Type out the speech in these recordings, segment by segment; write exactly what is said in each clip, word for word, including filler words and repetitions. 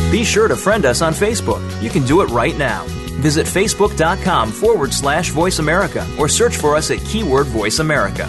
Be sure to friend us on Facebook. You can do it right now. Visit facebook.com forward slash Voice America or search for us at keyword Voice America.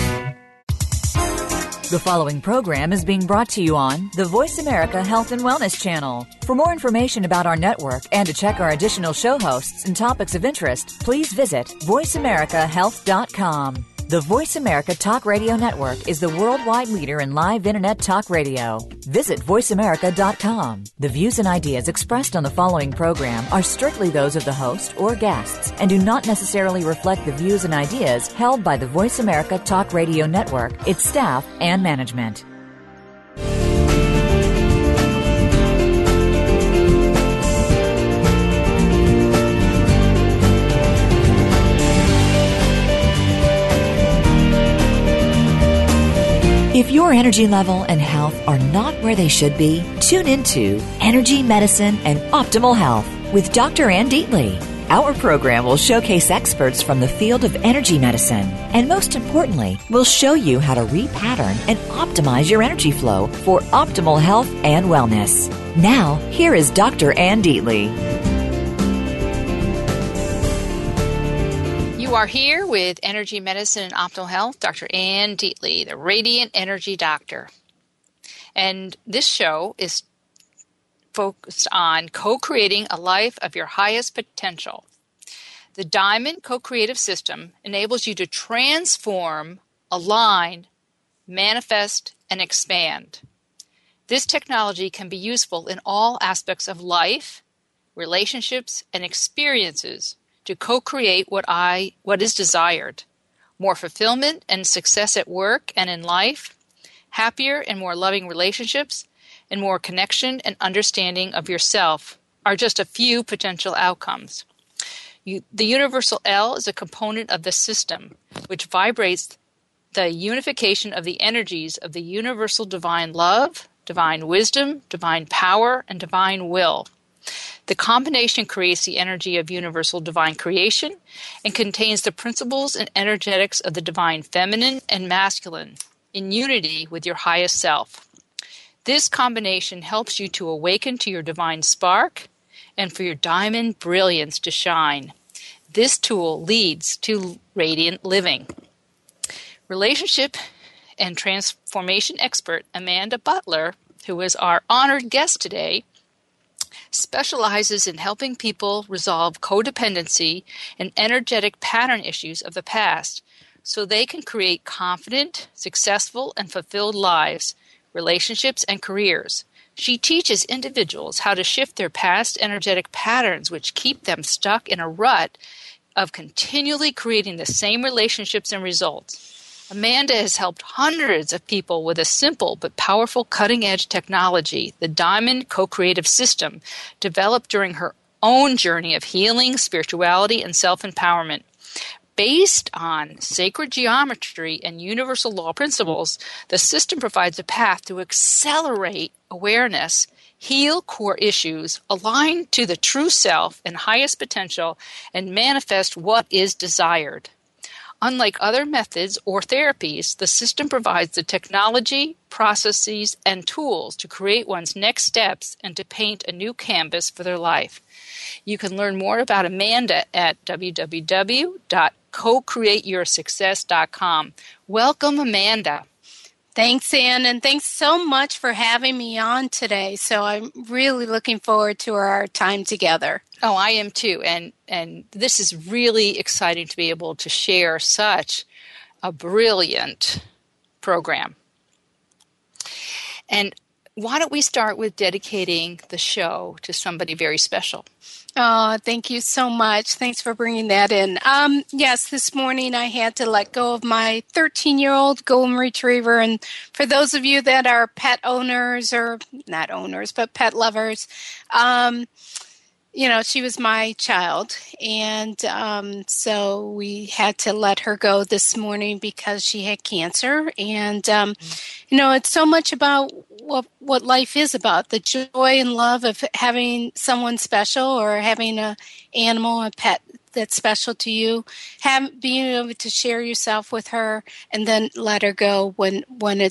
The following program is being brought to you on the Voice America Health and Wellness Channel. For more information about our network and to check our additional show hosts and topics of interest, please visit voice america health dot com. The Voice America Talk Radio Network is the worldwide leader in live Internet talk radio. Visit voice america dot com. The views and ideas expressed on the following program are strictly those of the host or guests and do not necessarily reflect the views and ideas held by the Voice America Talk Radio Network, its staff, and management. If your energy level and health are not where they should be, tune into Energy, Medicine, and Optimal Health with Doctor Ann Deatley. Our program will showcase experts from the field of energy medicine, and most importantly, will show you how to repattern and optimize your energy flow for optimal health and wellness. Now, here is Doctor Ann Deatley. You are here with Energy, Medicine, and Optimal Health, Doctor Ann Deatley, the Radiant Energy Doctor. And this show is focused on co-creating a life of your highest potential. The Diamond Co-Creative System enables you to transform, align, manifest, and expand. This technology can be useful in all aspects of life, relationships, and experiences to co-create what I what is desired. More fulfillment and success at work and in life, happier and more loving relationships, and more connection and understanding of yourself are just a few potential outcomes. You, the Universal L is a component of the system, which vibrates the unification of the energies of the universal divine love, divine wisdom, divine power, and divine will. The combination creates the energy of universal divine creation and contains the principles and energetics of the divine feminine and masculine in unity with your highest self. This combination helps you to awaken to your divine spark and for your diamond brilliance to shine. This tool leads to radiant living. Relationship and transformation expert Amanda Butler, who is our honored guest today, specializes in helping people resolve codependency and energetic pattern issues of the past so they can create confident, successful, and fulfilled lives, relationships, and careers. She teaches individuals how to shift their past energetic patterns which keep them stuck in a rut of continually creating the same relationships and results. Amanda has helped hundreds of people with a simple but powerful cutting-edge technology, the Diamond Co-Creative System, developed during her own journey of healing, spirituality, and self-empowerment. Based on sacred geometry and universal law principles, the system provides a path to accelerate awareness, heal core issues, align to the true self and highest potential, and manifest what is desired. Unlike other methods or therapies, the system provides the technology, processes, and tools to create one's next steps and to paint a new canvas for their life. You can learn more about Amanda at w w w dot co create your success dot com. Welcome, Amanda. Thanks, Ann, and thanks so much for having me on today. So I'm really looking forward to our time together. Oh, I am too, and and this is really exciting to be able to share such a brilliant program. And why don't we start with dedicating the show to somebody very special? Oh, thank you so much. Thanks for bringing that in. Um, yes, this morning I had to let go of my thirteen-year-old golden retriever. And for those of you that are pet owners, or not owners, but pet lovers, um, you know, she was my child. And um, so we had to let her go this morning because she had cancer. And, um, you know, it's so much about what what life is about, the joy and love of having someone special or having an animal, a pet that's special to you, have, being able to share yourself with her and then let her go when when it's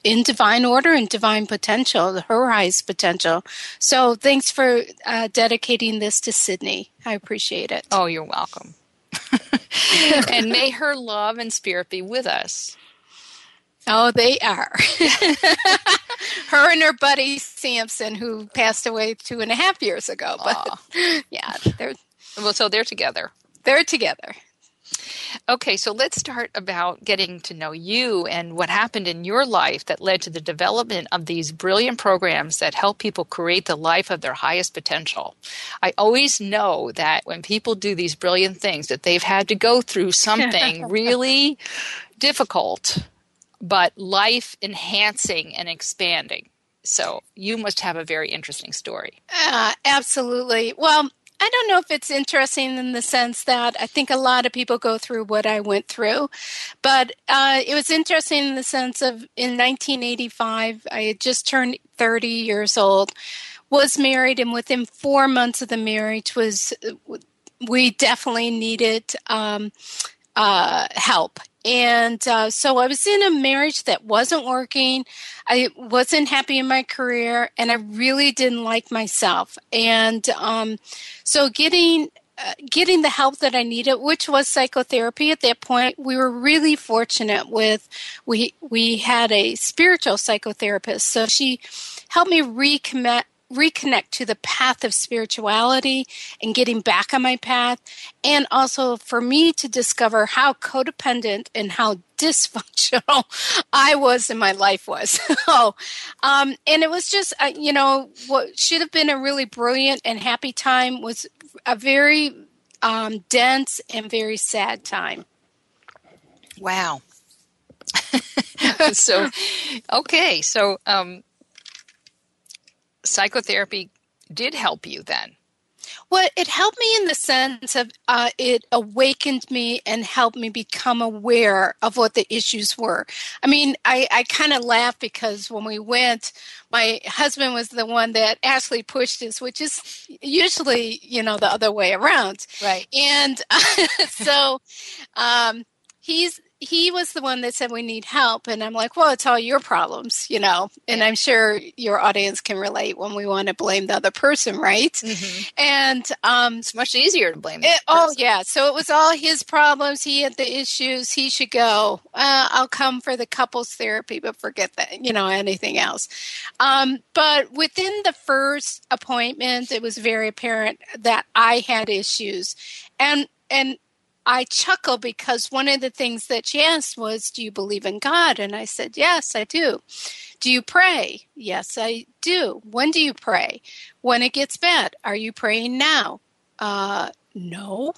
in divine order and divine potential, her highest potential. So thanks for uh, dedicating this to Sydney. I appreciate it. Oh, you're welcome. And may her love and spirit be with us. Oh, they are. Her and her buddy Samson, who passed away two and a half years ago. But Aww. yeah, they're well. So they're together. They're together. Okay, so let's start about getting to know you and what happened in your life that led to the development of these brilliant programs that help people create the life of their highest potential. I always know that when people do these brilliant things that they've had to go through something really difficult, but life enhancing and expanding. So you must have a very interesting story. Uh, absolutely. Well, I don't know if it's interesting in the sense that I think a lot of people go through what I went through, but uh, it was interesting in the sense of in nineteen eighty-five, I had just turned thirty years old, was married, and within four months of the marriage was we definitely needed um, uh, help. And uh, so I was in a marriage that wasn't working. I wasn't happy in my career, and I really didn't like myself. And um, so getting uh, getting the help that I needed, which was psychotherapy at that point, we were really fortunate with, we, we had a spiritual psychotherapist. So she helped me reconnect, reconnect to the path of spirituality and getting back on my path, and also for me to discover how codependent and how dysfunctional I was and my life was. so, um, and it was just, uh, you know, what should have been a really brilliant and happy time was a very um, dense and very sad time. Wow. so, okay, so um, psychotherapy did help you then. Well, it helped me in the sense of uh, it awakened me and helped me become aware of what the issues were. I mean, I, I kind of laugh because when we went, my husband was the one that actually pushed us, which is usually, you know, the other way around. Right. And uh, so um, he's he was the one that said we need help. And I'm like, well, it's all your problems, you know. And I'm sure your audience can relate when we want to blame the other person, right? Mm-hmm. And um, it's much easier to blame the it, other oh, person. yeah. So it was all his problems. He had the issues. He should go. Uh, I'll come for the couples therapy, but forget that, you know, anything else. Um, but within the first appointment, it was very apparent that I had issues. And, and, I chuckle because one of the things that she asked was, do you believe in God? And I said, yes, I do. Do you pray? Yes, I do. When do you pray? When it gets bad. Are you praying now? Uh, no.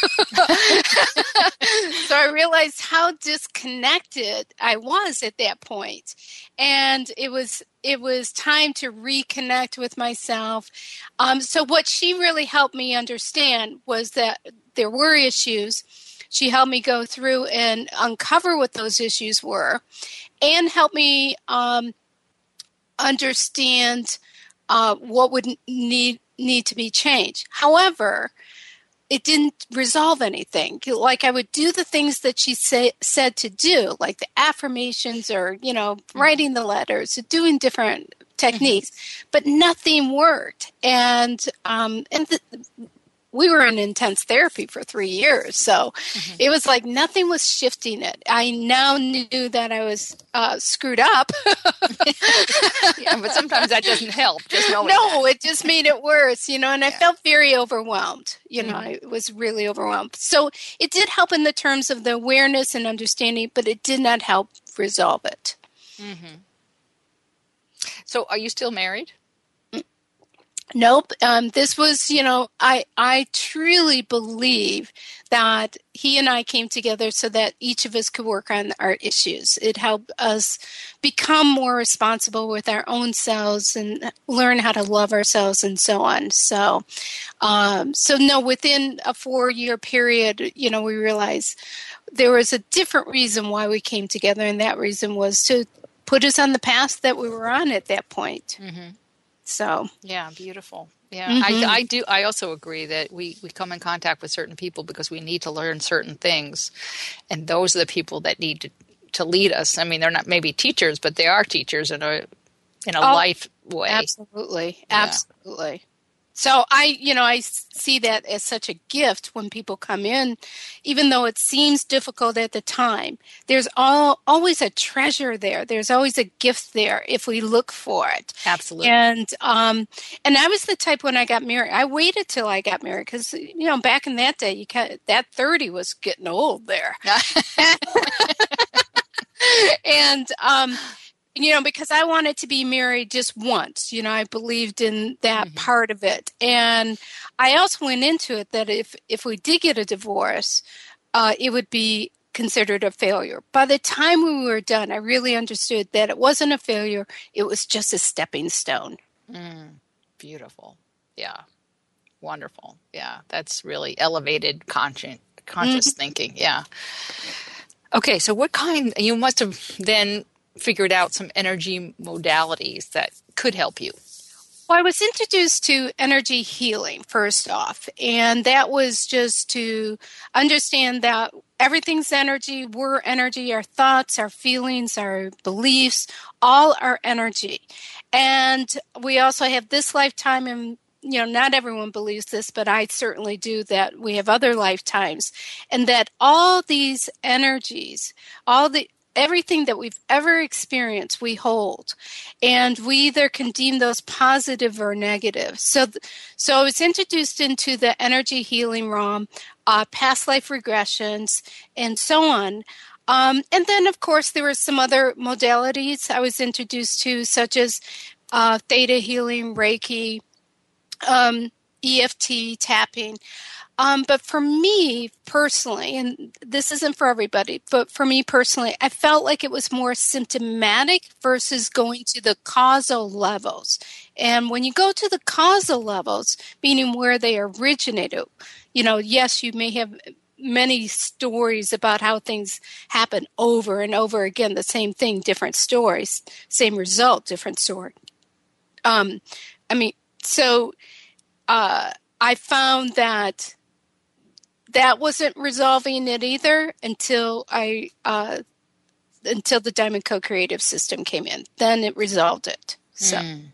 So I realized how disconnected I was at that point. And it was it was time to reconnect with myself. Um, so what she really helped me understand was that there were issues. She helped me go through and uncover what those issues were and help me um, understand uh, what would need need to be changed. However, it didn't resolve anything. Like I would do the things that she say, said to do, like the affirmations or, you know, writing the letters, doing different techniques, mm-hmm. but nothing worked. And um, and the, we were in intense therapy for three years. So mm-hmm. it was like nothing was shifting it. I now knew that I was uh, screwed up. Yeah, but sometimes that doesn't help. Just knowing No, that. It just made it worse, you know, and I yeah. felt very overwhelmed. You know, mm-hmm. I was really overwhelmed. So it did help in the terms of the awareness and understanding, but it did not help resolve it. Mm-hmm. So are you still married? Nope. Um, this was, you know, I I truly believe that he and I came together so that each of us could work on our issues. It helped us become more responsible with our own selves and learn how to love ourselves and so on. So, um, so no, within a four-year period, you know, we realized there was a different reason why we came together, and that reason was to put us on the path that we were on at that point. Mm-hmm. So yeah, beautiful. Yeah, mm-hmm. I, I do. I also agree that we, we come in contact with certain people because we need to learn certain things, and those are the people that need to to lead us. I mean, they're not maybe teachers, but they are teachers in a in a Oh, life way. Absolutely. Yeah. Absolutely. So I, you know, I see that as such a gift when people come in, even though it seems difficult at the time. There's all, always a treasure there. There's always a gift there if we look for it. Absolutely. And um, and I was the type when I got married. I waited till I got married because, you know, back in that day, you can, that thirty was getting old there. and um, you know, because I wanted to be married just once, you know, I believed in that mm-hmm. part of it. And I also went into it that if, if we did get a divorce, uh, it would be considered a failure. By the time we were done, I really understood that it wasn't a failure. It was just a stepping stone. Mm, beautiful. Yeah. Wonderful. Yeah. That's really elevated conscious, conscious mm-hmm. thinking. Yeah. Okay. So what kind, you must have then figured out some energy modalities that could help you. Well, I was introduced to energy healing first off, and that was just to understand that everything's energy, we're energy, our thoughts, our feelings, our beliefs, all are energy. And we also have this lifetime, and you know, not everyone believes this, but I certainly do, that we have other lifetimes, and that all these energies, all the everything that we've ever experienced, we hold, and we either can deem those positive or negative. So, so I was introduced into the energy healing realm, uh, past life regressions, and so on. Um, and then, of course, there were some other modalities I was introduced to, such as uh, theta healing, Reiki, um, E F T, tapping. Um, but for me personally, and this isn't for everybody, but for me personally, I felt like it was more symptomatic versus going to the causal levels. And when you go to the causal levels, meaning where they originated, you know, yes, you may have many stories about how things happen over and over again, the same thing, different stories, same result, different story. Um, I mean, so uh, I found that that wasn't resolving it either until I uh, until the Diamond Co-Creative System came in. Then it resolved it. So, mm.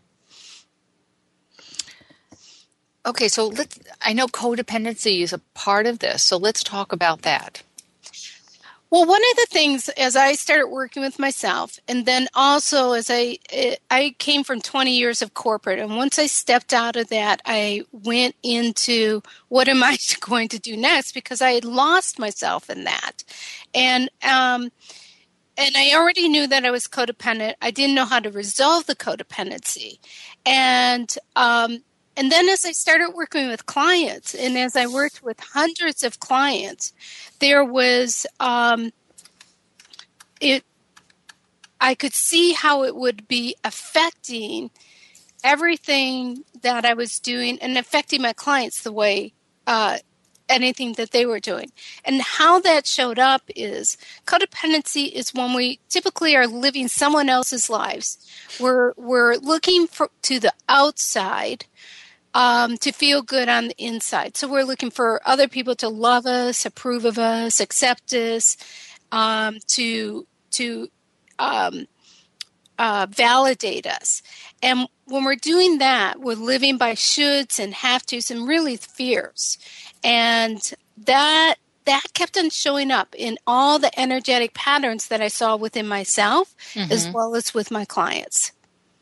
okay, so let's. I know codependency is a part of this, so let's talk about that. Well, one of the things as I started working with myself, and then also as I I came from twenty years of corporate, and once I stepped out of that, I went into what am I going to do next, because I had lost myself in that, and um, and I already knew that I was codependent. I didn't know how to resolve the codependency, and um, and then as I started working with clients, and as I worked with hundreds of clients, there was um, it. I could see how it would be affecting everything that I was doing and affecting my clients the way uh, anything that they were doing. And how that showed up is codependency is when we typically are living someone else's lives. We're we're looking for, to the outside Um, to feel good on the inside. So we're looking for other people to love us, approve of us, accept us, um, to to um, uh, validate us. And when we're doing that, we're living by shoulds and have tos and really fears. And that that kept on showing up in all the energetic patterns that I saw within myself, mm-hmm. as well as with my clients.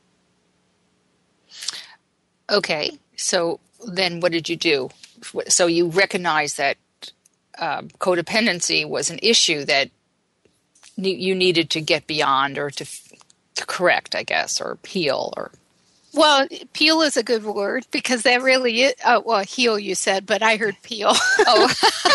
Okay. So then what did you do? So you recognized that um, codependency was an issue that ne- you needed to get beyond or to, f- to correct, I guess, or heal or... Well, peel is a good word because that really is, oh, well, heal you said, but I heard peel. Oh.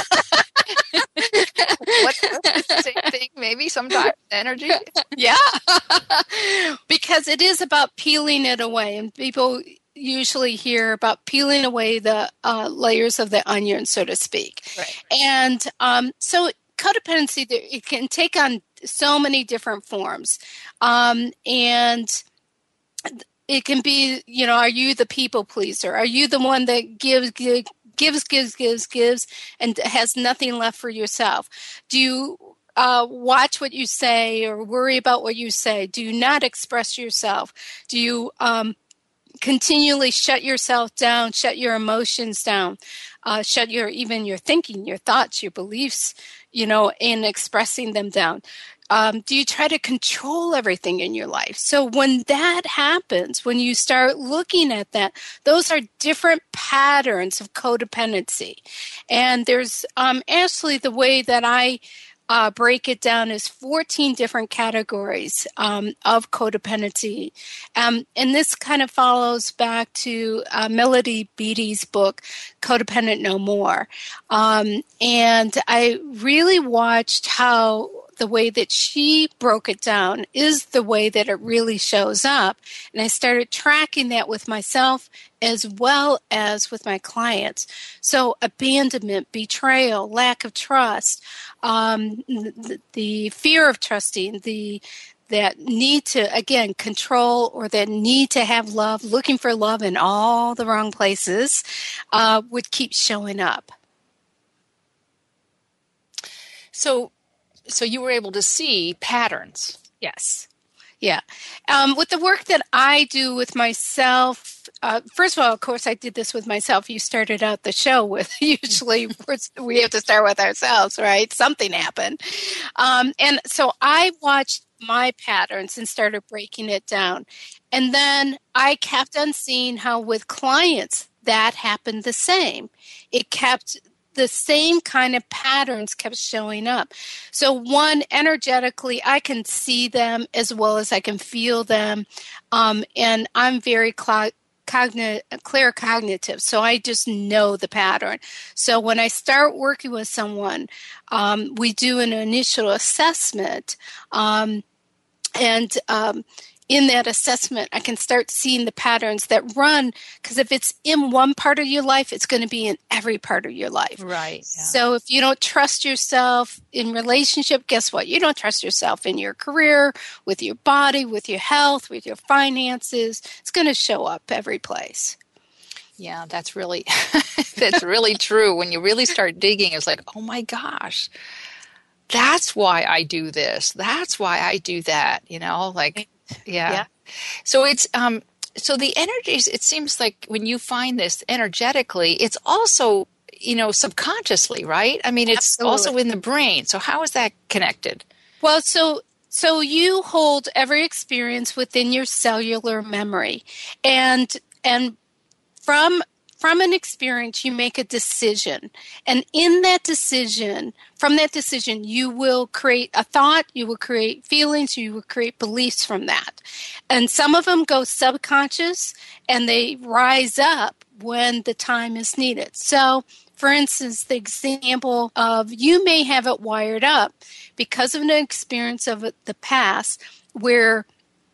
what, what's the same thing, maybe sometimes, energy? Yeah. Because it is about peeling it away, and people usually hear about peeling away the uh, layers of the onion, so to speak. Right. And um, so codependency, it can take on so many different forms. Um, and it can be, you know, are you the people pleaser? Are you the one that gives, gives, gives, gives, gives, and has nothing left for yourself? Do you uh, watch what you say or worry about what you say? Do you not express yourself? Do you um, continually shut yourself down, shut your emotions down, uh, shut your even your thinking, your thoughts, your beliefs, you know, in expressing them down? Um, do you try to control everything in your life? So when that happens, when you start looking at that, those are different patterns of codependency. And there's um, actually the way that I uh, break it down is fourteen different categories um, of codependency. Um, and this kind of follows back to uh, Melody Beattie's book, Codependent No More. Um, and I really watched how the way that she broke it down is the way that it really shows up. And I started tracking that with myself as well as with my clients. So abandonment, betrayal, lack of trust, um, the, the fear of trusting, the that need to, again, control or that need to have love, looking for love in all the wrong places, uh, would keep showing up. So So you were able to see patterns. Yes. Yeah. Um, with the work that I do with myself, uh, first of all, of course, I did this with myself. You started out the show with usually we have to start with ourselves, right? Something happened. Um, and so I watched my patterns and started breaking it down. And then I kept on seeing how with clients that happened the same. It kept the same kind of patterns kept showing up. So one, energetically, I can see them as well as I can feel them. Um, and I'm very cl- cogn- clear cognitive, so I just know the pattern. So when I start working with someone, um, we do an initial assessment. Um, and um, in that assessment, I can start seeing the patterns that run, because if it's in one part of your life, it's going to be in every part of your life. Right. Yeah. So if you don't trust yourself in relationship, guess what? You don't trust yourself in your career, with your body, with your health, with your finances. It's going to show up every place. Yeah, that's really, that's really true. When you really start digging, it's like, oh my gosh, that's why I do this. That's why I do that. You know, like, yeah. yeah. So it's, um, so the energies, it seems like when you find this energetically, it's also, you know, subconsciously, right? I mean, it's Absolutely. Also in the brain. So how is that connected? Well, so so you hold every experience within your cellular memory, and and from from an experience, you make a decision, and in that decision, from that decision, you will create a thought, you will create feelings, you will create beliefs from that, and some of them go subconscious, and they rise up when the time is needed. So, for instance, the example of you may have it wired up because of an experience of the past where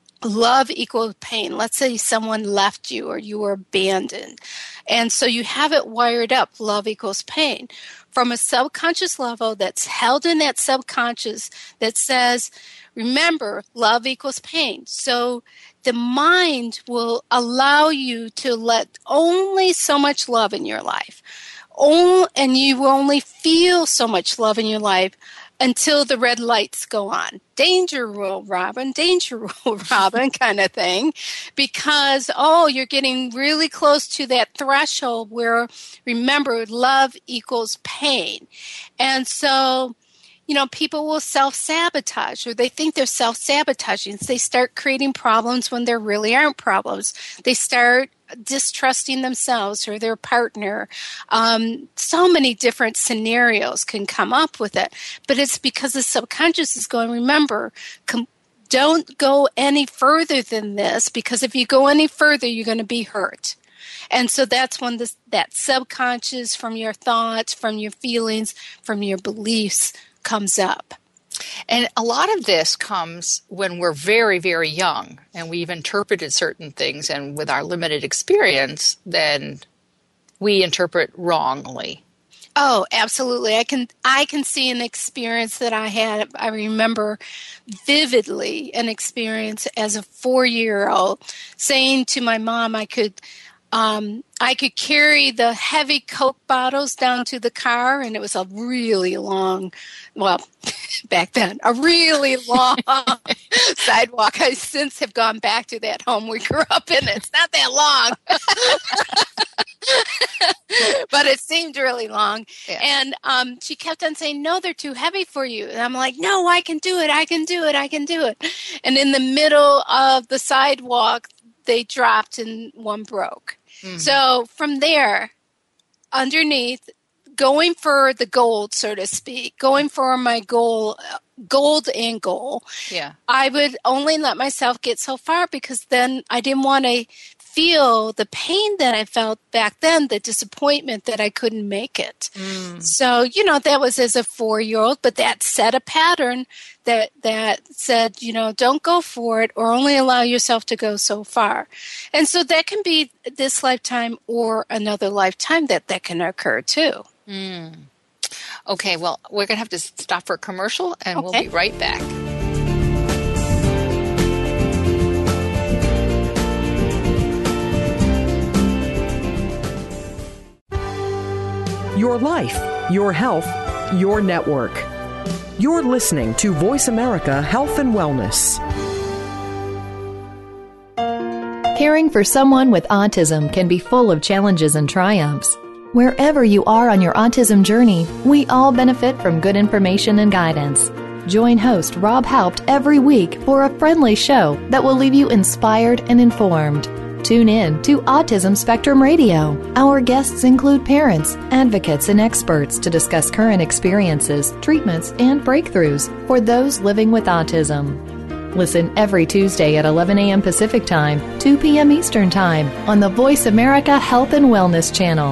love equals pain. Let's say someone left you or you were abandoned. And so you have it wired up, love equals pain. From a subconscious level that's held in that subconscious that says, remember, love equals pain. So the mind will allow you to let only so much love in your life. Oh, and you will only feel so much love in your life until the red lights go on. Danger rule, Robin, danger rule, Robin, kind of thing. Because, oh, you're getting really close to that threshold where, remember, love equals pain. And so, you know, people will self-sabotage, or they think they're self-sabotaging. So they start creating problems when there really aren't problems. They start distrusting themselves or their partner. Um, so many different scenarios can come up with it. But it's because the subconscious is going, remember, com- don't go any further than this, because if you go any further, you're going to be hurt. And so that's when this, that subconscious from your thoughts, from your feelings, from your beliefs comes up. And a lot of this comes when we're very, very young and we've interpreted certain things, and with our limited experience, then we interpret wrongly. Oh, absolutely. I can I can see an experience that I had. I remember vividly an experience as a four-year-old saying to my mom I could Um, I could carry the heavy Coke bottles down to the car, and it was a really long, well, back then, a really long sidewalk. I since have gone back to that home we grew up in. It's not that long. But it seemed really long. Yeah. And um, she kept on saying, no, they're too heavy for you. And I'm like, no, I can do it. I can do it. I can do it. And in the middle of the sidewalk, they dropped and one broke. Mm-hmm. So from there, underneath, going for the gold, so to speak, going for my goal, gold and goal, yeah. I would only let myself get so far because then I didn't want to feel the pain that I felt back then, the disappointment that I couldn't make it. Mm. So, you know, that was as a four-year-old, but that set a pattern that that said, you know, don't go for it or only allow yourself to go so far. And so that can be this lifetime or another lifetime that that can occur too. Mm. Okay, well, we're going to have to stop for a commercial and okay. We'll be right back. Your life, your health, your network. You're listening to Voice America Health and Wellness. Caring for someone with autism can be full of challenges and triumphs. Wherever you are on your autism journey, we all benefit from good information and guidance. Join host Rob Haupt every week for a friendly show that will leave you inspired and informed. Tune in to Autism Spectrum Radio. Our guests include parents, advocates, and experts to discuss current experiences, treatments, and breakthroughs for those living with autism. Listen every Tuesday at eleven a.m. Pacific Time, two p.m. Eastern Time on the Voice America Health and Wellness channel.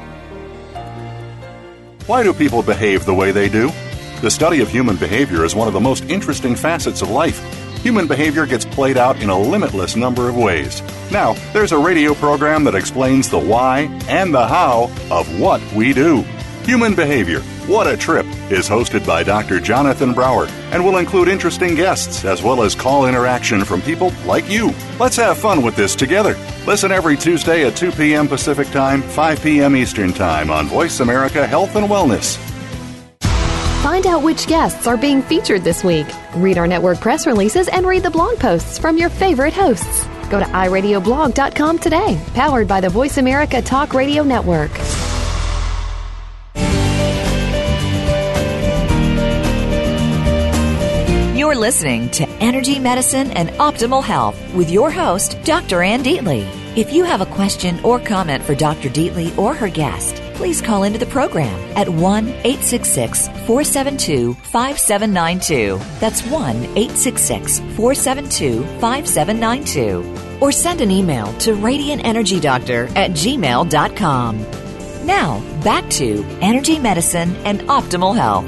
Why do people behave the way they do? The study of human behavior is one of the most interesting facets of life. Human behavior gets played out in a limitless number of ways. Now, there's a radio program that explains the why and the how of what we do. Human Behavior, What a Trip, is hosted by Doctor Jonathan Brower and will include interesting guests as well as call interaction from people like you. Let's have fun with this together. Listen every Tuesday at two p.m. Pacific Time, five p.m. Eastern Time on Voice America Health and Wellness. Find out which guests are being featured this week. Read our network press releases and read the blog posts from your favorite hosts. Go to i radio blog dot com today, powered by the Voice America Talk Radio Network. You're listening to Energy Medicine and Optimal Health with your host, Doctor Ann Deatley. If you have a question or comment for Doctor Deatley or her guest, please call into the program at one eight six six, four seven two, five seven nine two. That's one eight six six, four seven two, five seven nine two. Or send an email to radiant energy doctor at gmail dot com. Now, back to Energy Medicine and Optimal Health.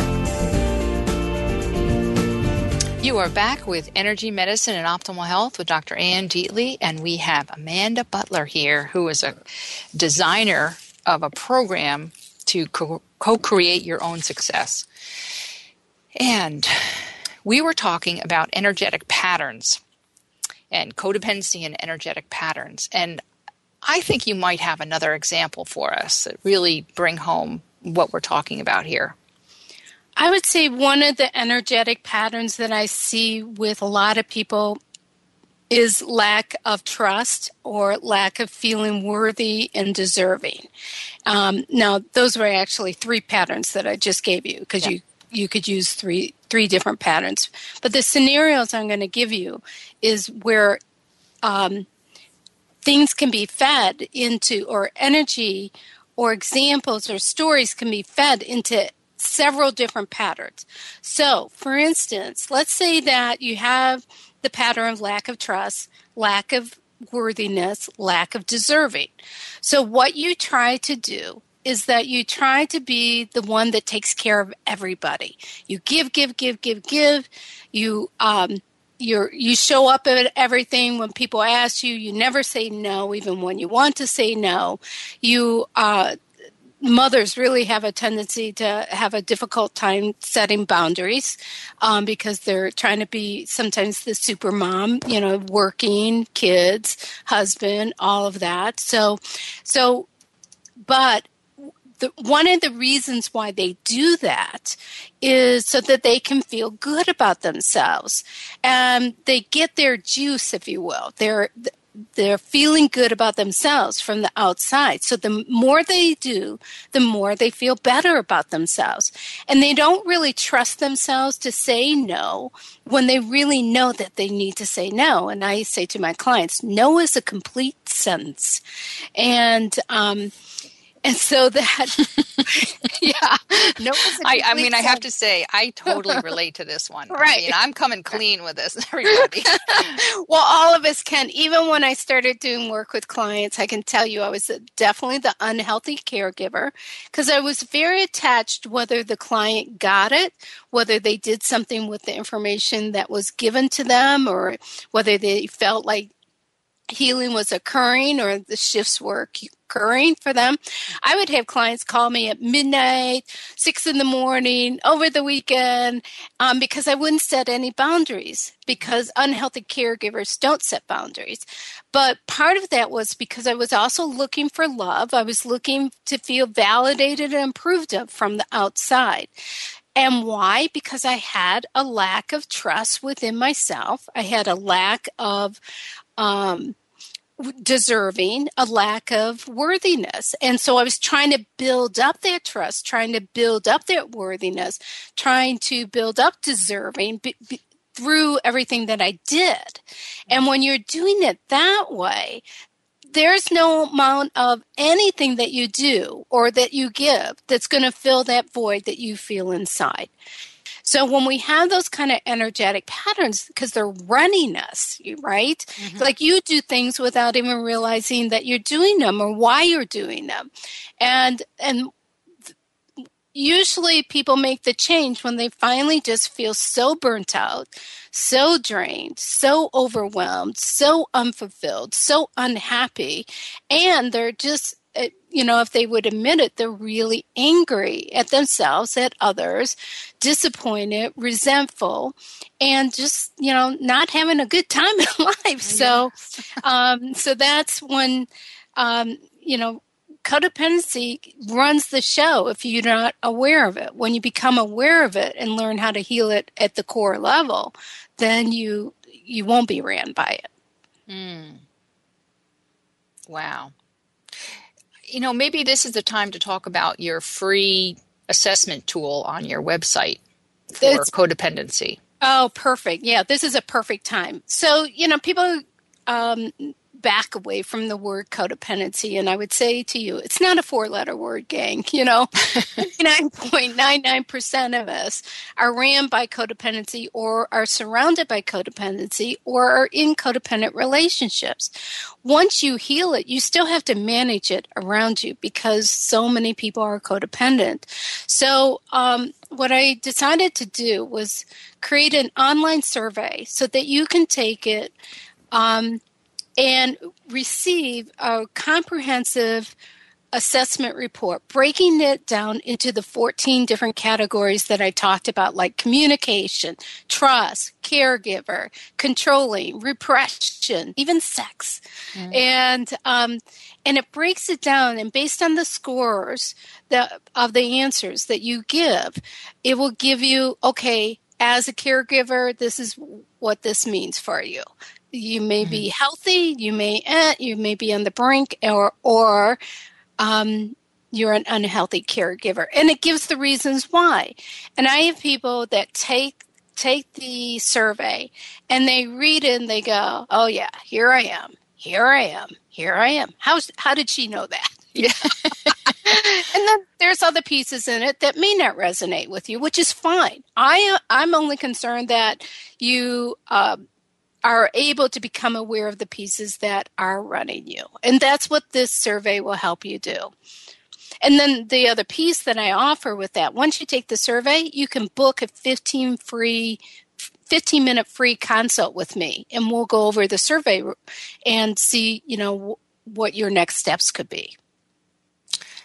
You are back with Energy Medicine and Optimal Health with Doctor Ann Deatley, and we have Amanda Butler here, who is a designer of a program to co- co-create your own success. And we were talking about energetic patterns and codependency and energetic patterns. And I think you might have another example for us that really bring home what we're talking about here. I would say one of the energetic patterns that I see with a lot of people is lack of trust or lack of feeling worthy and deserving. Um, now, those were actually three patterns that I just gave you because yeah. you, you could use three three different patterns. But the scenarios I'm going to give you is where um, things can be fed into, or energy or examples or stories can be fed into several different patterns. So, for instance, let's say that you have the pattern of lack of trust, lack of worthiness, lack of deserving. So what you try to do is that you try to be the one that takes care of everybody. You give, give, give, give, give. You um, you're, you show up at everything when people ask you. You never say no, even when you want to say no. You uh, mothers really have a tendency to have a difficult time setting boundaries um, because they're trying to be sometimes the super mom, you know, working, kids, husband, all of that. So, so, but the, one of the reasons why they do that is so that they can feel good about themselves. And they get their juice, if you will. They're they're feeling good about themselves from the outside. So the more they do, the more they feel better about themselves. And they don't really trust themselves to say no when they really know that they need to say no. And I say to my clients, no is a complete sentence. And, um, And so that, yeah. No, I, I mean, I have to say, I totally relate to this one. Right. I mean, I'm coming clean with this, everybody. Well, all of us can. Even when I started doing work with clients, I can tell you I was definitely the unhealthy caregiver because I was very attached whether the client got it, whether they did something with the information that was given to them, or whether they felt like healing was occurring or the shifts were occurring for them. I would have clients call me at midnight, six in the morning, over the weekend, um, because I wouldn't set any boundaries, because unhealthy caregivers don't set boundaries. But part of that was because I was also looking for love. I was looking to feel validated and approved of from the outside. And why? Because I had a lack of trust within myself. I had a lack of um, deserving, a lack of worthiness. And so I was trying to build up that trust, trying to build up that worthiness, trying to build up deserving be, be, through everything that I did. And when you're doing it that way, there's no amount of anything that you do or that you give that's going to fill that void that you feel inside. So when we have those kind of energetic patterns, because they're running us, right? Mm-hmm. Like you do things without even realizing that you're doing them or why you're doing them. And and usually people make the change when they finally just feel so burnt out, so drained, so overwhelmed, so unfulfilled, so unhappy, and they're just, you know, if they would admit it, they're really angry at themselves, at others, disappointed, resentful, and just, you know, not having a good time in life. So, um, so that's when, um, you know, codependency runs the show if you're not aware of it. When you become aware of it and learn how to heal it at the core level, then you you won't be ran by it. Mm. Wow. You know, maybe this is the time to talk about your free assessment tool on your website for it's, codependency. Oh, perfect. Yeah, this is a perfect time. So, you know, people um, back away from the word codependency, and I would say to you, it's not a four-letter word, gang. You know, ninety-nine point nine nine percent of us are ran by codependency or are surrounded by codependency or are in codependent relationships. Once you heal it, you still have to manage it around you because so many people are codependent. So um, what I decided to do was create an online survey so that you can take it um, and receive a comprehensive assessment report, breaking it down into the fourteen different categories that I talked about, like communication, trust, caregiver, controlling, repression, even sex. Mm. And um, and it breaks it down, and based on the scores that, of the answers that you give, it will give you, okay, as a caregiver, this is what this means for you. You may mm-hmm. be healthy, you may eh, you may be on the brink, or or um, you're an unhealthy caregiver, and it gives the reasons why. And I have people that take take the survey and they read it and they go, "Oh yeah, here I am, here I am, here I am." How how did she know that? Yeah. And then there's other pieces in it that may not resonate with you, which is fine. I I'm only concerned that you. Uh, are able to become aware of the pieces that are running you. And that's what this survey will help you do. And then the other piece that I offer with that, once you take the survey, you can book a fifteen free, fifteen minute free consult with me, and we'll go over the survey and see, you know, what your next steps could be.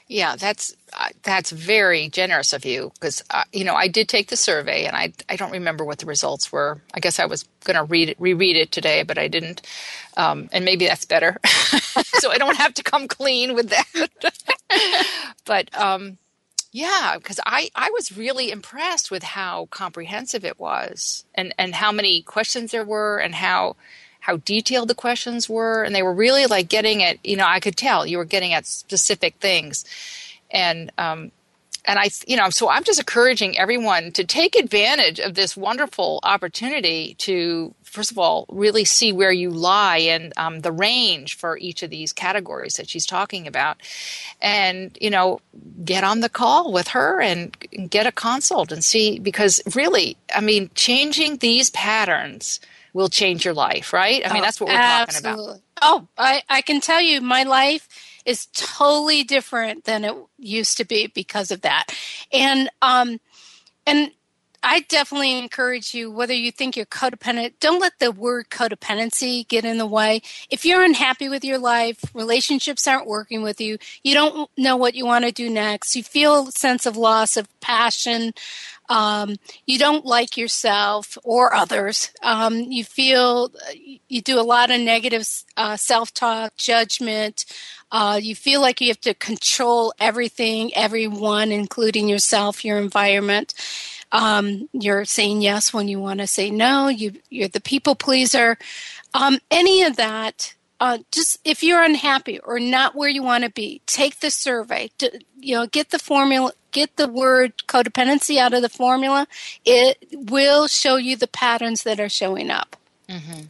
Yeah, that's uh, that's very generous of you because, uh, you know, I did take the survey and I I don't remember what the results were. I guess I was going to read it, reread it today, but I didn't. Um, and maybe that's better. So I don't have to come clean with that. But um, yeah, because I, I was really impressed with how comprehensive it was and, and how many questions there were and how how detailed the questions were, and they were really like getting at, you know, I could tell you were getting at specific things. And, um, and I, you know, so I'm just encouraging everyone to take advantage of this wonderful opportunity to, first of all, really see where you lie in um, the range for each of these categories that she's talking about. And, you know, get on the call with her and get a consult and see, because really, I mean, changing these patterns will change your life, right? I mean, oh, that's what we're absolutely. talking about. Oh, I, I can tell you my life is totally different than it used to be because of that. And um, and I definitely encourage you, whether you think you're codependent, don't let the word codependency get in the way. If you're unhappy with your life, relationships aren't working with you, you don't know what you want to do next, you feel a sense of loss of passion, Um, you don't like yourself or others. Um, you feel you do a lot of negative uh, self-talk, judgment. Uh, you feel like you have to control everything, everyone, including yourself, your environment. Um, you're saying yes when you want to say no. You, you're the people pleaser. Um, any of that. Uh, just if you're unhappy or not where you want to be, take the survey. To, you know, get the formula, get the word codependency out of the formula. It will show you the patterns that are showing up. Mm-hmm.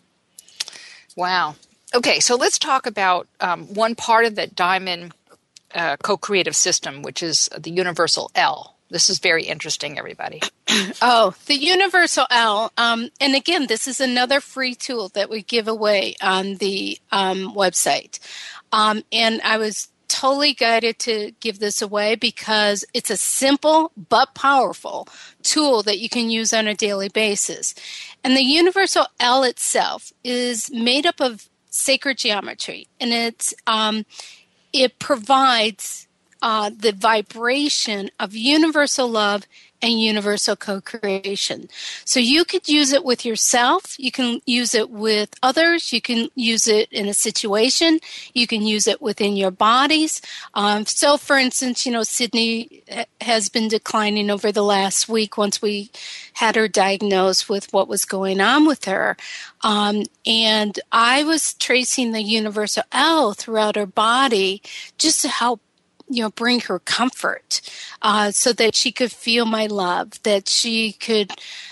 Wow. Okay, so let's talk about um, one part of that Diamond uh, co-creative system, which is the Universal L. This is very interesting, everybody. Oh, the Universal L. Um, and again, this is another free tool that we give away on the um, website. Um, and I was totally guided to give this away because it's a simple but powerful tool that you can use on a daily basis. And the Universal L itself is made up of sacred geometry, and it's um, it provides uh, the vibration of universal love and universal co-creation. So you could use it with yourself, you can use it with others, you can use it in a situation, you can use it within your bodies. Um, so for instance, you know, Sydney has been declining over the last week once we had her diagnosed with what was going on with her. Um, and I was tracing the Universal L throughout her body just to help you know, bring her comfort uh, so that she could feel my love, that she could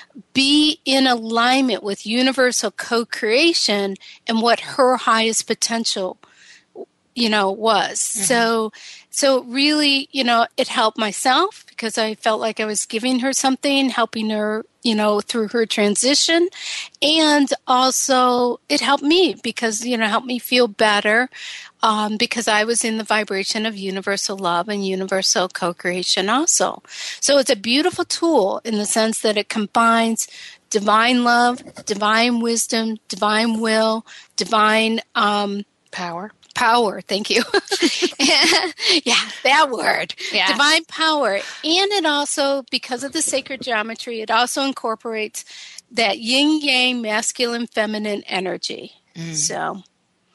be in alignment with universal co-creation and what her highest potential, you know, was. Mm-hmm. So, so really, you know, it helped myself because I felt like I was giving her something, helping her, you know, through her transition. And also it helped me because, you know, helped me feel better. Um, because I was in the vibration of universal love and universal co-creation also. So it's a beautiful tool in the sense that it combines divine love, divine wisdom, divine will, divine um, power. Power, thank you. Yeah, that word. Yeah. Divine power. And it also, because of the sacred geometry, it also incorporates that yin-yang, masculine, feminine energy. Mm. So...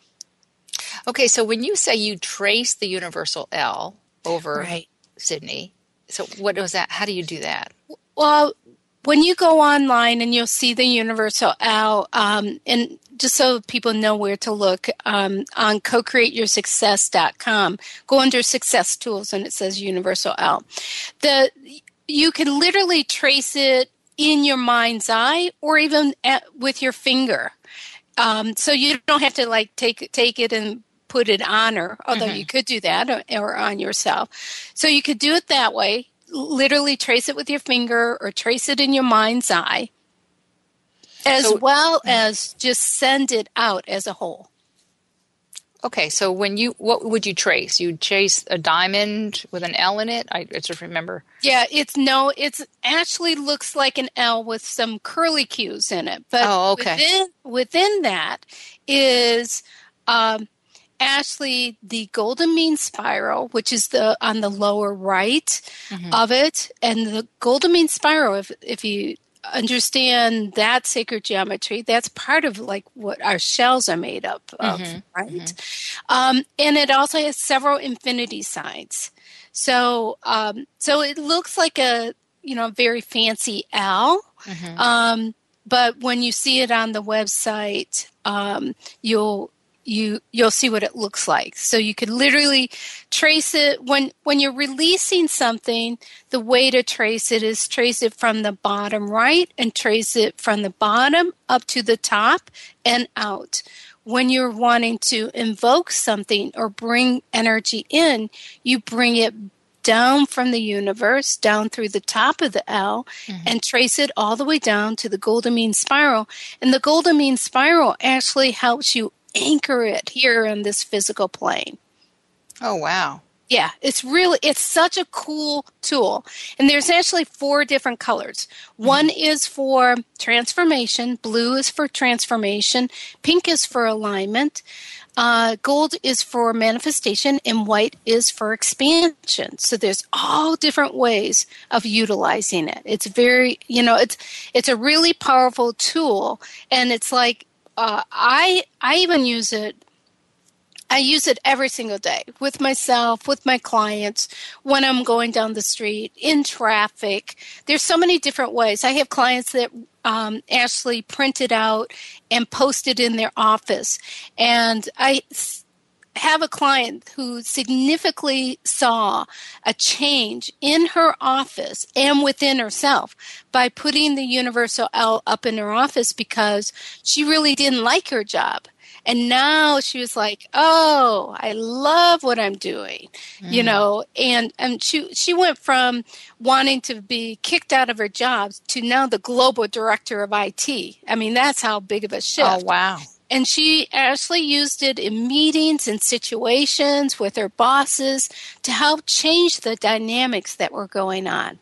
Okay, so when you say you trace the Universal L over right. Sydney, so what was that? How do you do that? Well, when you go online and you'll see the Universal L, um, and just so people know where to look, um, on co create your success dot com, go under Success Tools and it says Universal L. The you can literally trace it in your mind's eye or even at, with your finger. Um, so you don't have to like take take it and put it on her, although mm-hmm. you could do that or, or on yourself. So you could do it that way, literally trace it with your finger or trace it in your mind's eye, as so, well as just send it out as a whole. Okay, so when you, what would you trace? You'd trace a diamond with an L in it? I just remember. Yeah, it's no, it's actually looks like an L with some curly cues in it. But oh, okay. within, within that is, um, actually the golden mean spiral, which is the on the lower right mm-hmm. of it. And the golden mean spiral, if, if you understand that sacred geometry, that's part of like what our shells are made up of, mm-hmm. right? Mm-hmm. Um, and it also has several infinity signs. So, um, so it looks like a, you know, very fancy L. Mm-hmm. Um, but when you see it on the website, um, you'll, you, you'll see what it looks like. So you could literally trace it when, when you're releasing something, the way to trace it is trace it from the bottom right and trace it from the bottom up to the top and out. When you're wanting to invoke something or bring energy in, you bring it down from the universe, down through the top of the L, mm-hmm. and trace it all the way down to the golden mean spiral. And the golden mean spiral actually helps you anchor it here in this physical plane. Oh, wow. Yeah, it's really, it's such a cool tool. And there's actually four different colors. One mm-hmm. is for transformation, blue is for transformation, pink is for alignment, uh, gold is for manifestation, and white is for expansion. So there's all different ways of utilizing it. It's very, you know, it's it's a really powerful tool. And it's like, uh, I I even use it. I use it every single day with myself, with my clients, when I'm going down the street, in traffic. There's so many different ways. I have clients that um, actually print it out and post it in their office. And I have a client who significantly saw a change in her office and within herself by putting the Universal L up in her office because she really didn't like her job. And now she was like, oh, I love what I'm doing, mm. you know, and, and she, she went from wanting to be kicked out of her job to now the global director of I T. I mean, that's how big of a shift. Oh, wow. And she actually used it in meetings and situations with her bosses to help change the dynamics that were going on.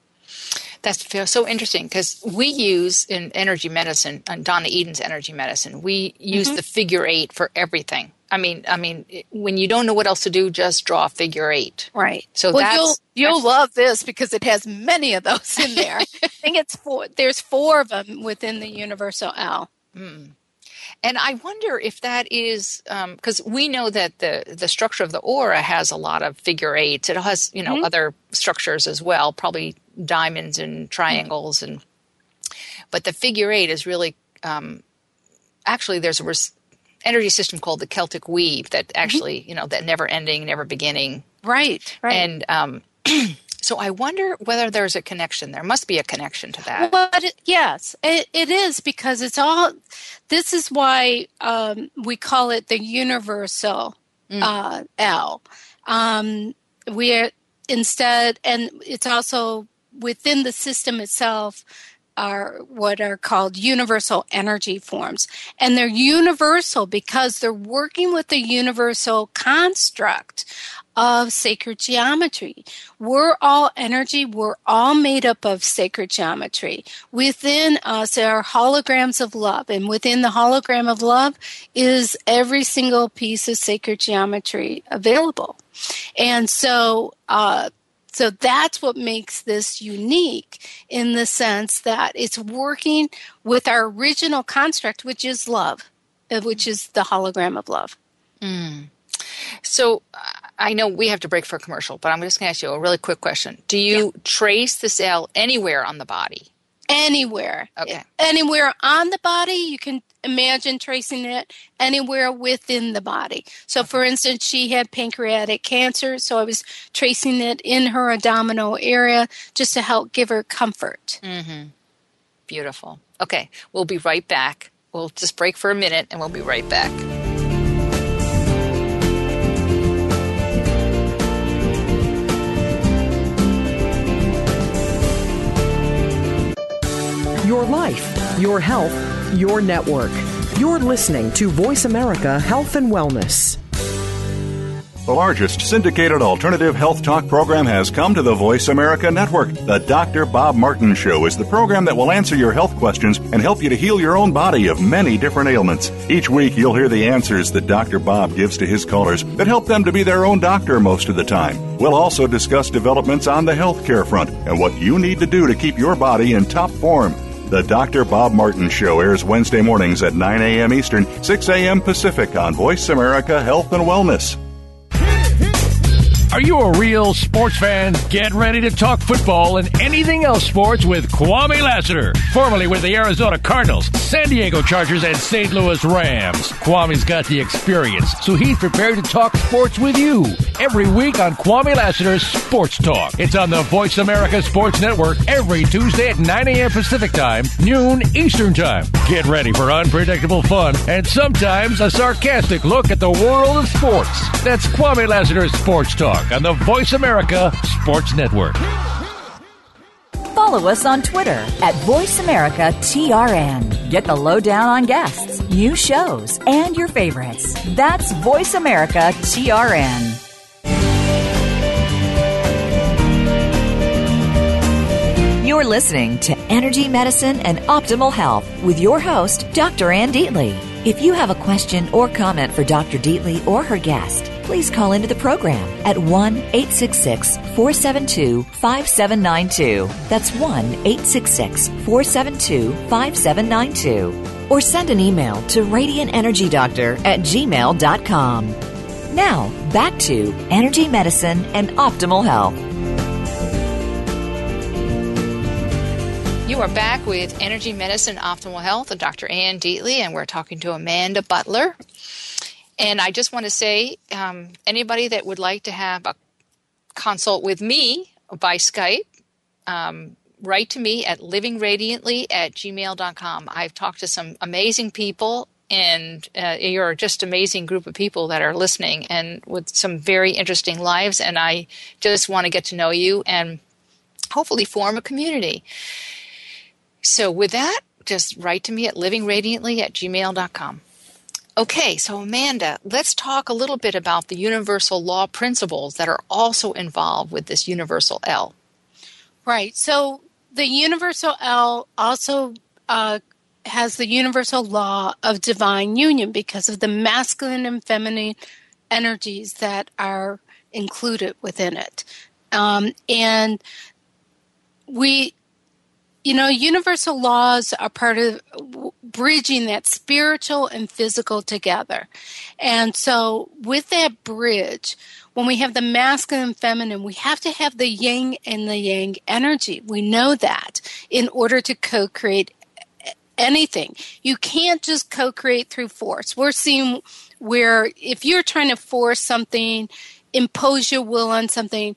That's so interesting because we use in energy medicine, on Donna Eden's energy medicine, we use mm-hmm. the figure eight for everything. I mean, I mean, when you don't know what else to do, just draw a figure eight. Right. So well, that's you'll, you'll that's, love this because it has many of those in there. I think it's four. There's four of them within the Universal L. Mm. And I wonder if that is because um, we know that the, the structure of the aura has a lot of figure eights. It has, you know, mm-hmm. other structures as well, probably diamonds and triangles, and but the figure eight is really um, actually there's a res- energy system called the Celtic weave that actually, mm-hmm. you know, that never ending, never beginning. Right. Right. And um, so I wonder whether there's a connection. There must be a connection to that. Well, it, yes, it, it is because it's all. This is why um, we call it the Universal mm. uh, L. Um, we're instead, and it's also within the system itself. Are what are called universal energy forms. And they're universal because they're working with the universal construct of sacred geometry. We're all energy. We're all made up of sacred geometry. Within us are holograms of love. And within the hologram of love is every single piece of sacred geometry available. And so, uh, So that's what makes this unique in the sense that it's working with our original construct, which is love, which is the hologram of love. Mm. So uh, I know we have to break for a commercial, but I'm just going to ask you a really quick question. Do you yeah. trace the cell anywhere on the body? Anywhere. Okay. Anywhere on the body, you can imagine tracing it anywhere within the body. So, for instance, she had pancreatic cancer, so I was tracing it in her abdominal area just to help give her comfort. Mm-hmm. Beautiful. Okay, we'll be right back. We'll just break for a minute, and we'll be right back. Your life, your health, your network. You're listening to Voice America Health and Wellness. The largest syndicated alternative health talk program has come to the Voice America Network. The Doctor Bob Martin Show is the program that will answer your health questions and help you to heal your own body of many different ailments. Each week, you'll hear the answers that Doctor Bob gives to his callers that help them to be their own doctor most of the time. We'll also discuss developments on the healthcare front and what you need to do to keep your body in top form. The Doctor Bob Martin Show airs Wednesday mornings at nine a.m. Eastern, six a.m. Pacific on Voice America Health and Wellness. Are you a real sports fan? Get ready to talk football and anything else sports with Kwame Lassiter, formerly with the Arizona Cardinals, San Diego Chargers, and Saint Louis Rams. Kwame's got the experience, so he's prepared to talk sports with you every week on Kwame Lassiter's Sports Talk. It's on the Voice America Sports Network every Tuesday at nine a.m. Pacific Time, noon Eastern Time. Get ready for unpredictable fun and sometimes a sarcastic look at the world of sports. That's Kwame Lassiter's Sports Talk on the Voice America Sports Network. Follow us on Twitter at Voice America T R N. Get the lowdown on guests, new shows, and your favorites. That's Voice America T R N. You're listening to Energy Medicine and Optimal Health with your host, Doctor Ann Deatley. If you have a question or comment for Doctor Deatley or her guest, please call into the program at one eight six six, four seven two, five seven nine two. That's one eight six six, four seven two, five seven nine two. Or send an email to radiant energy doctor at gmail dot com. Now, back to Energy Medicine and Optimal Health. You are back with Energy Medicine and Optimal Health with Doctor Ann Deatley, and we're talking to Amanda Butler. And I just want to say, um, anybody that would like to have a consult with me by Skype, um, write to me at living radiantly at gmail dot com. I've talked to some amazing people, and uh, you're just an amazing group of people that are listening and with some very interesting lives, and I just want to get to know you and hopefully form a community. So with that, just write to me at living radiantly at gmail dot com. Okay, so Amanda, let's talk a little bit about the universal law principles that are also involved with this universal L. Right. So the universal L also uh, has the universal law of divine union because of the masculine and feminine energies that are included within it. Um, and we... You know, universal laws are part of bridging that spiritual and physical together. And so with that bridge, when we have the masculine and feminine, we have to have the yin and the yang energy. We know that in order to co-create anything. You can't just co-create through force. We're seeing where if you're trying to force something, impose your will on something,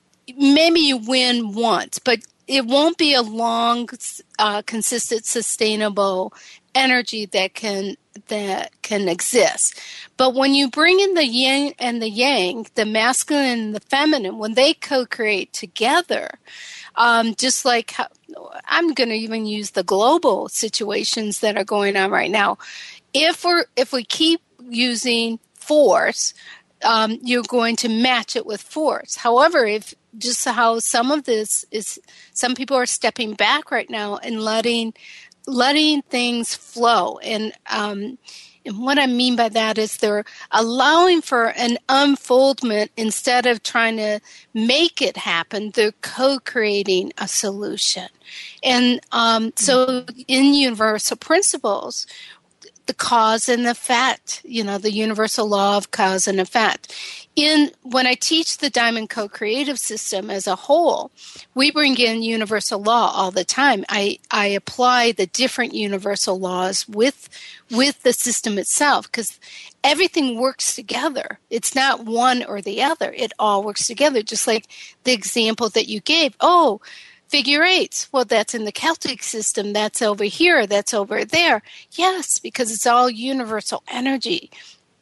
maybe you win once, but it won't be a long, uh, consistent, sustainable energy that can that can exist. But when you bring in the yin and the yang, the masculine and the feminine, when they co-create together, um, just like how, I'm going to even use the global situations that are going on right now. If we're if we keep using force, um, you're going to match it with force. However, if just how some of this is, some people are stepping back right now and letting letting things flow. And um, and what I mean by that is they're allowing for an unfoldment instead of trying to make it happen. They're co-creating a solution. And um, so in universal principles, the cause and effect, you know, the universal law of cause and effect. In when I teach the Diamond Co-Creative System as a whole, we bring in universal law all the time. I, I apply the different universal laws with with the system itself because everything works together. It's not one or the other. It all works together, just like the example that you gave. Oh, figure eights. Well, that's in the Celtic system. That's over here. That's over there. Yes, because it's all universal energy.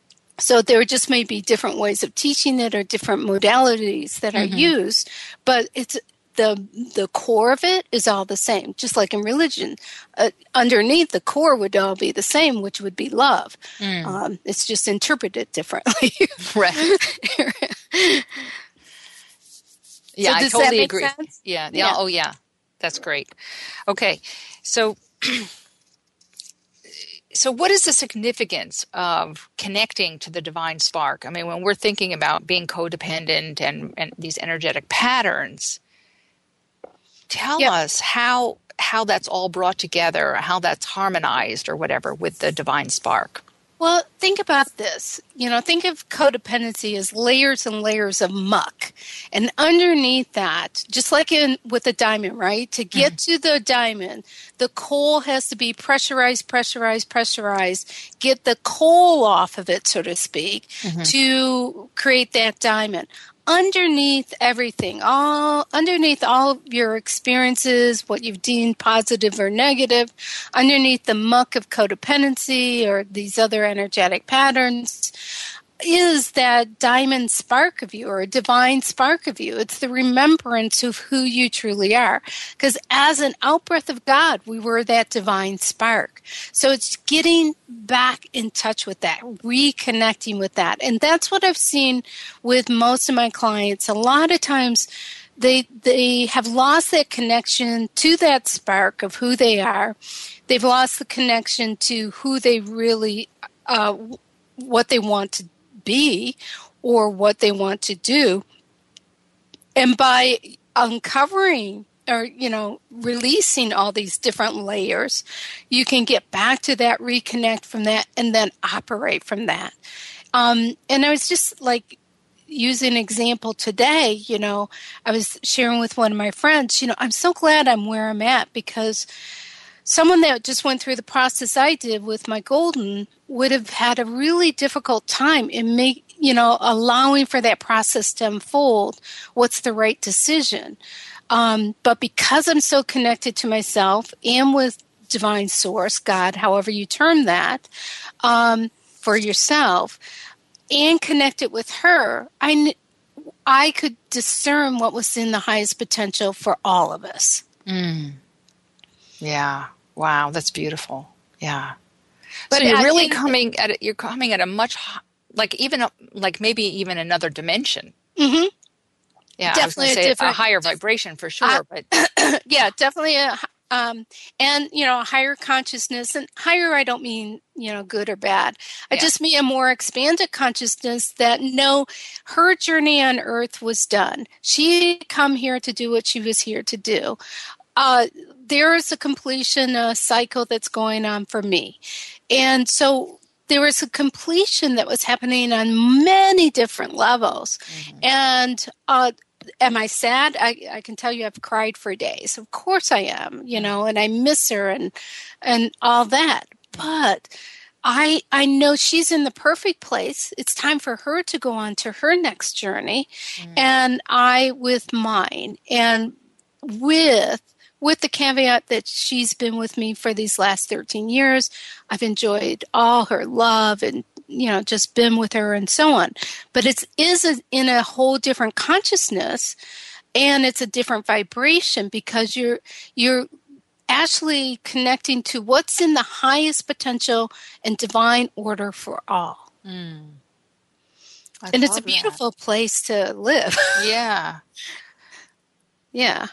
So there just may be different ways of teaching it or different modalities that are mm-hmm. used, but it's the the core of it is all the same, just like in religion. Uh, underneath the core would all be the same, which would be love. Mm. Um, it's just interpreted differently. Right. Yeah, so I does totally that make agree. Sense? Yeah, yeah. Oh, yeah. That's great. Okay, so so what is the significance of connecting to the divine spark? I mean, when we're thinking about being codependent and, and these energetic patterns, tell yep. us how how that's all brought together, how that's harmonized or whatever with the divine spark. Well, think about this. You know, think of codependency as layers and layers of muck. And underneath that, just like in with the diamond, right? To get mm-hmm. to the diamond, the coal has to be pressurized, pressurized, pressurized, get the coal off of it, so to speak, mm-hmm. to create that diamond. Underneath everything, all underneath all of your experiences, what you've deemed positive or negative, underneath the muck of codependency or these other energetic patterns, is that diamond spark of you or a divine spark of you. It's the remembrance of who you truly are. Because as an outbreath of God, we were that divine spark. So it's getting back in touch with that, reconnecting with that. And that's what I've seen with most of my clients. A lot of times they they have lost that connection to that spark of who they are. They've lost the connection to who they really, uh, what they want to be or what they want to do. And by uncovering or, you know, releasing all these different layers, you can get back to that, reconnect from that, and then operate from that. Um, and I was just like using an example today, you know, I was sharing with one of my friends, you know, I'm so glad I'm where I'm at because someone that just went through the process I did with my golden would have had a really difficult time in make, you know, allowing for that process to unfold. What's the right decision? Um, but because I'm so connected to myself and with divine source, God, however you term that, um, for yourself, and connected with her, I, I could discern what was in the highest potential for all of us. Mm. Yeah. Wow, that's beautiful. Yeah. But so you're I really think, coming at it, you're coming at a much, like even, a, like maybe even another dimension. Mm-hmm. Yeah, definitely I was going to say a higher vibration for sure. I, but yeah, definitely a, um, and, you know, a higher consciousness. And higher, I don't mean, you know, good or bad. I yeah. just mean a more expanded consciousness that, no, her journey on earth was done. She had come here to do what she was here to do. Uh, there is a completion, a cycle that's going on for me. And so there was a completion that was happening on many different levels. Mm-hmm. And uh, am I sad? I, I can tell you I've cried for days. Of course I am, you know, and I miss her and and all that. But I I know she's in the perfect place. It's time for her to go on to her next journey. Mm-hmm. And I with mine. And with With the caveat that she's been with me for these last thirteen years. I've enjoyed all her love and, you know, just been with her and so on. But it is a, in a whole different consciousness and it's a different vibration because you're you're actually connecting to what's in the highest potential and divine order for all. Mm. And it's a beautiful that. place to live. Yeah. Yeah.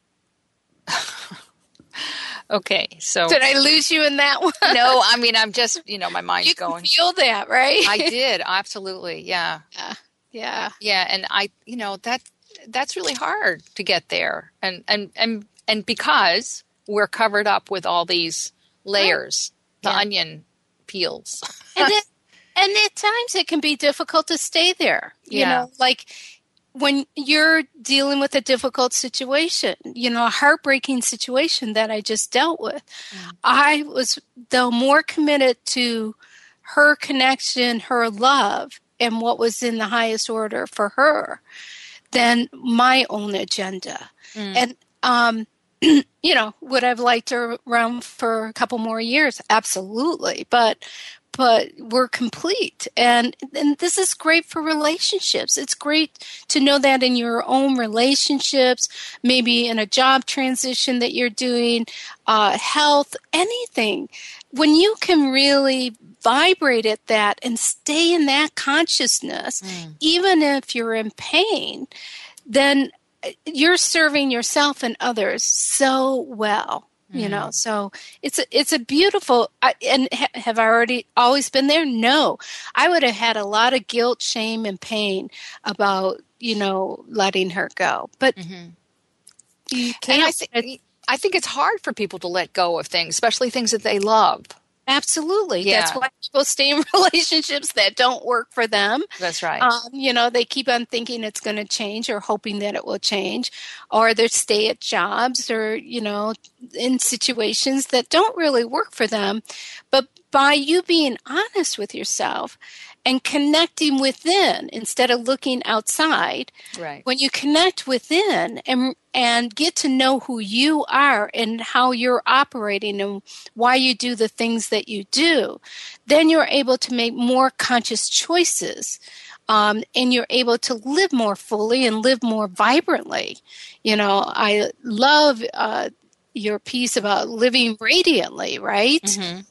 Okay, so did I lose you in that one? No, I mean I'm just, you know, my mind's you can going. Feel that, right? I did, absolutely, yeah, yeah, yeah, yeah, and I, you know, that that's really hard to get there, and and and and because we're covered up with all these layers, right. the yeah. onion peels, and it, and at times it can be difficult to stay there. You yeah. know, like. When you're dealing with a difficult situation, you know, a heartbreaking situation that I just dealt with, mm. I was, though, more committed to her connection, her love, and what was in the highest order for her than my own agenda. Mm. And, um, you know, would I've liked her around for a couple more years? Absolutely. But but we're complete. And, and this is great for relationships. It's great to know that in your own relationships, maybe in a job transition that you're doing, uh, health, anything. When you can really vibrate at that and stay in that consciousness, mm. even if you're in pain, then you're serving yourself and others so well. You know, mm. so it's a, it's a beautiful, I, and ha, have I already always been there? No. I would have had a lot of guilt, shame, and pain about, you know, letting her go. But mm-hmm. you can't. And I, th- I think it's hard for people to let go of things, especially things that they love. Absolutely. Yeah. That's why people stay in relationships that don't work for them. That's right. Um, you know, they keep on thinking it's going to change or hoping that it will change, or they stay at jobs or, you know, in situations that don't really work for them. But by you being honest with yourself and connecting within instead of looking outside, right. when you connect within and and get to know who you are and how you're operating and why you do the things that you do, then you're able to make more conscious choices. Um, and you're able to live more fully and live more vibrantly. You know, I love uh, your piece about living radiantly, right? Mm-hmm.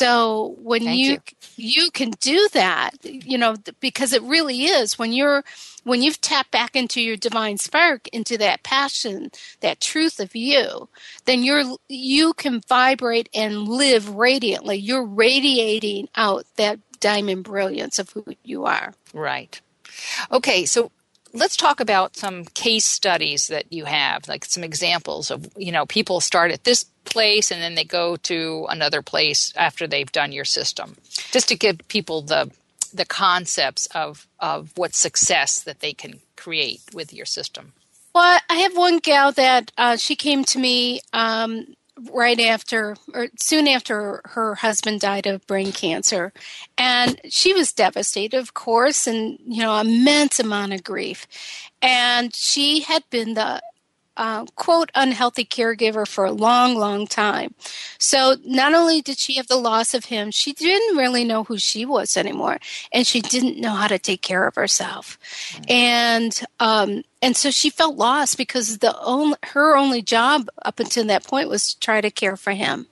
So when Thank you, you you can do that, you know, because it really is when you're when you've tapped back into your divine spark, into that passion, that truth of you, then you're you can vibrate and live radiantly. You're radiating out that diamond brilliance of who you are. Right. Okay, so let's talk about some case studies that you have, like some examples of, you know, people start at this place and then they go to another place after they've done your system, just to give people the the concepts of, of what success that they can create with your system. Well, I have one gal that uh, she came to me um, right after, or soon after her husband died of brain cancer. And she was devastated, of course, and, you know, immense amount of grief. And she had been the, uh, quote, unhealthy caregiver for a long, long time. So not only did she have the loss of him, she didn't really know who she was anymore. And she didn't know how to take care of herself. Mm-hmm. And, um, And so she felt lost because the only, her only job up until that point was to try to care for him.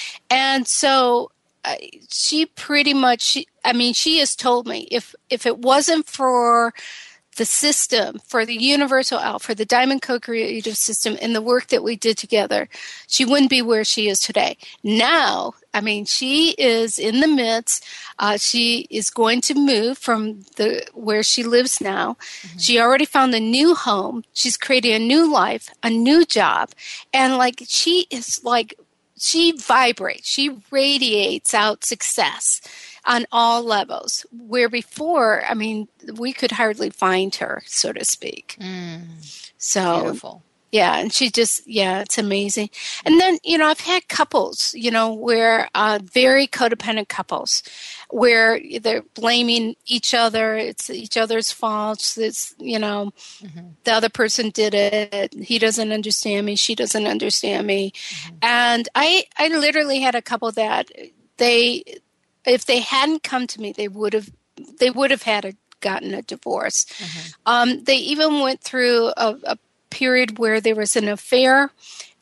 And so uh, she pretty much, she, I mean, she has told me if if it wasn't for the system, for the Universal Out, for the Diamond Co-Creative System and the work that we did together, she wouldn't be where she is today. Now, I mean, she is in the midst. Uh, she is going to move from the where she lives now. Mm-hmm. She already found a new home. She's creating a new life, a new job. And like, she is like, she vibrates. She radiates out success on all levels, where before, I mean, we could hardly find her, so to speak. Mm, so beautiful. Yeah, and she just, yeah, it's amazing. And then, you know, I've had couples, you know, where uh, very codependent couples, where they're blaming each other. It's each other's faults. It's, you know, mm-hmm. the other person did it. He doesn't understand me. She doesn't understand me. Mm-hmm. And I, I literally had a couple that they, if they hadn't come to me, they would have, they would have had a, gotten a divorce. Mm-hmm. Um, they even went through a, a period where there was an affair,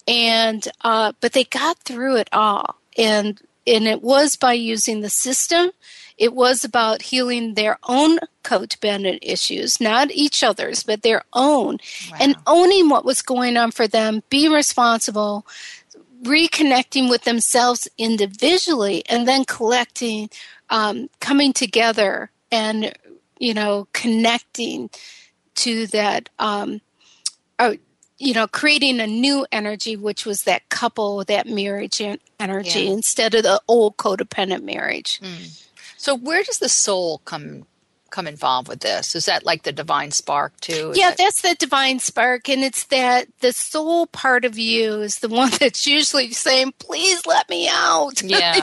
and uh, but they got through it all, and and it was by using the system. It was about healing their own codependent issues, not each other's, but their own, wow. and owning what was going on for them, being responsible, reconnecting with themselves individually, and then collecting, um, coming together, and you know, connecting to that. Um, Oh, you know, creating a new energy, which was that couple, that marriage energy, yeah. instead of the old codependent marriage. Mm. So where does the soul come come involved with this? Is that like the divine spark too? Is yeah, that- that's the divine spark. And it's that the soul part of you is the one that's usually saying, please let me out. Yeah.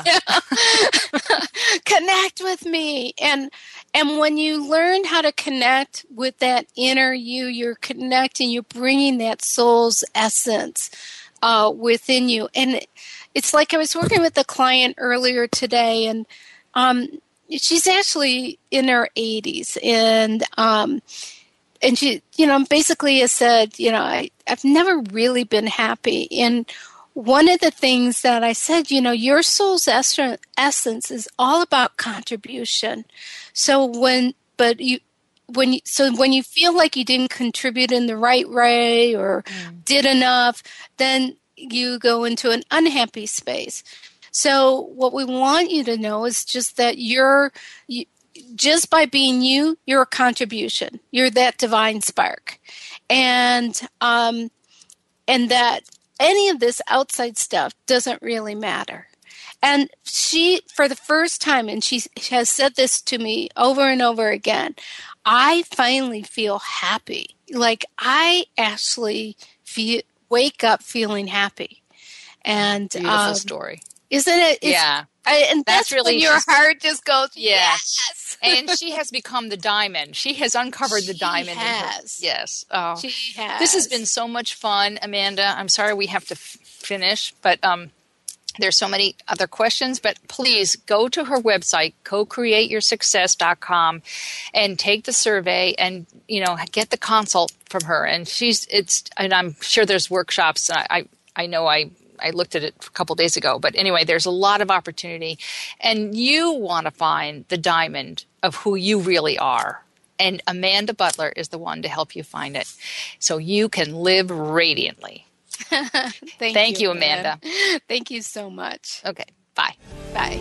Connect with me. And And when you learn how to connect with that inner you, you're connecting, you're bringing that soul's essence uh, within you. And it's like I was working with a client earlier today, and um, she's actually in her eighties, and um, and she, you know, basically has said, you know, I, I've never really been happy. And one of the things that I said, you know, your soul's essence is all about contribution. So when, but you, when you, so when you feel like you didn't contribute in the right way or mm. did enough, then you go into an unhappy space. So what we want you to know is just that you're, you, just by being you, you're a contribution. You're that divine spark. And, um, and that any of this outside stuff doesn't really matter. And she, for the first time, and she has said this to me over and over again, I finally feel happy. Like I actually feel, wake up feeling happy. And beautiful um, story. Isn't it? It's, yeah. I, and that's, that's really when your heart just goes, yes. yes. And she has become the diamond. She has uncovered she the diamond. Has. In her, yes. Oh. She has. This has been so much fun, Amanda. I'm sorry we have to f- finish, but um, there's so many other questions. But please go to her website, co create your success dot com, and take the survey and, you know, get the consult from her. And she's, it's, and I'm sure there's workshops. I, I, I know I, I looked at it a couple days ago, but anyway, there's a lot of opportunity, and you want to find the diamond of who you really are. And Amanda Butler is the one to help you find it, so you can live radiantly. Thank, Thank you, you, Amanda. Amanda. Thank you so much. Okay, bye. Bye.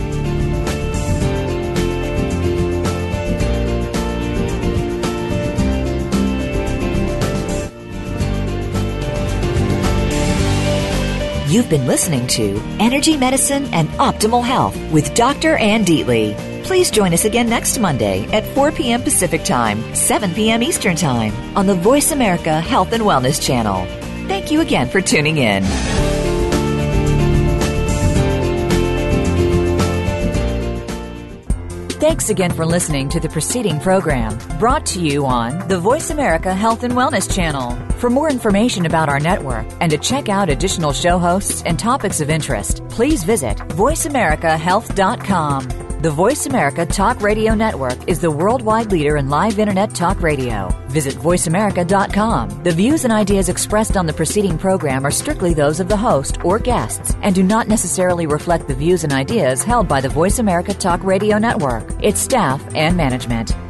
You've been listening to Energy Medicine and Optimal Health with Doctor Ann Deatley. Please join us again next Monday at four p.m. Pacific Time, seven p.m. Eastern Time on the Voice America Health and Wellness Channel. Thank you again for tuning in. Thanks again for listening to the preceding program brought to you on the Voice America Health and Wellness Channel. For more information about our network and to check out additional show hosts and topics of interest, please visit voice america health dot com. The Voice America Talk Radio Network is the worldwide leader in live Internet talk radio. Visit voice america dot com. The views and ideas expressed on the preceding program are strictly those of the host or guests and do not necessarily reflect the views and ideas held by the Voice America Talk Radio Network, its staff, and management.